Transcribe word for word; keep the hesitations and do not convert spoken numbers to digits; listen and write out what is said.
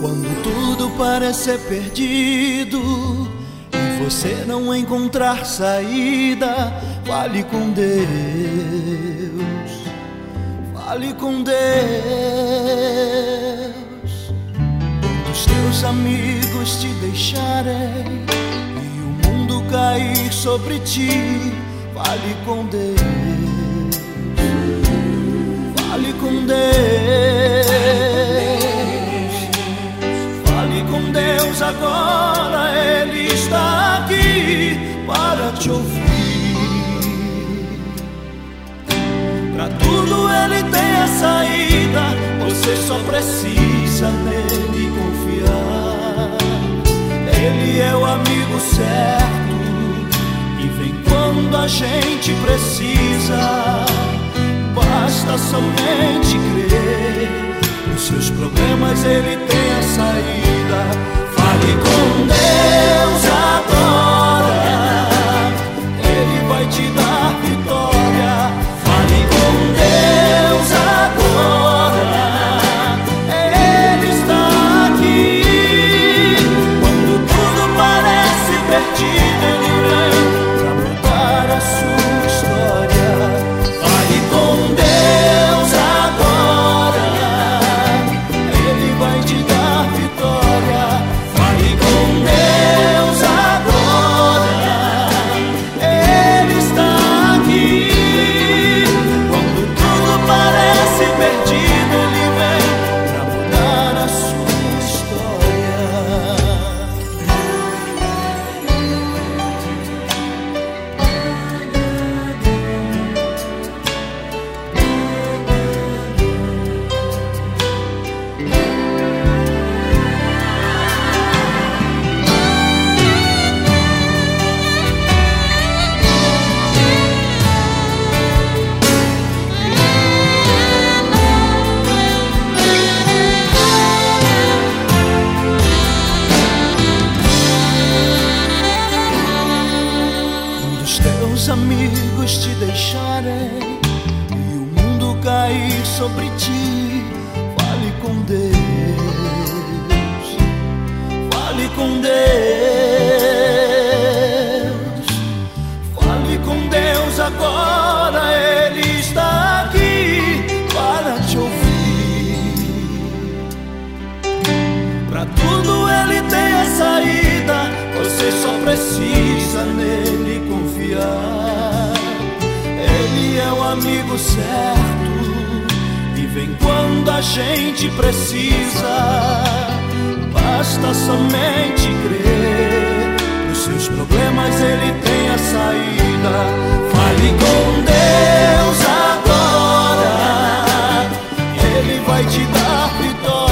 Quando tudo parecer perdido e você não encontrar saída, fale com Deus, fale com Deus. Quando os teus amigos te deixarem e o mundo cair sobre ti, fale com Deus, fale com Deus, fale com Deus agora, Ele está aqui para te ouvir. Pra tudo Ele tem a saída, você só precisa nele confiar. Ele é o amigo certo e vem quando a gente precisa. Basta somente crer, os seus problemas Ele tem a saída. Fale com Deus agora, Ele vai te dar vitória. Fale com Deus agora, Ele está aqui. Quando tudo parece perdido, Ele vem pra mudar a sua história. Fale com Deus agora, Ele vai te dar vitória. Fale com Deus agora, Ele está aqui. Quando tudo parece perdido, Ele vem pra mudar a sua história. Quando os teus amigos te deixarem e o mundo cair sobre ti, fale com Deus, fale com Deus, fale com Deus agora, Ele está aqui para te ouvir. Pra tudo Ele tem a saída, você só precisa nele confiar. Ele é o amigo certo e vem quando a gente precisa. Basta somente crer, os seus problemas Ele tem a saída. Fale com Deus agora, Ele vai te dar vitória.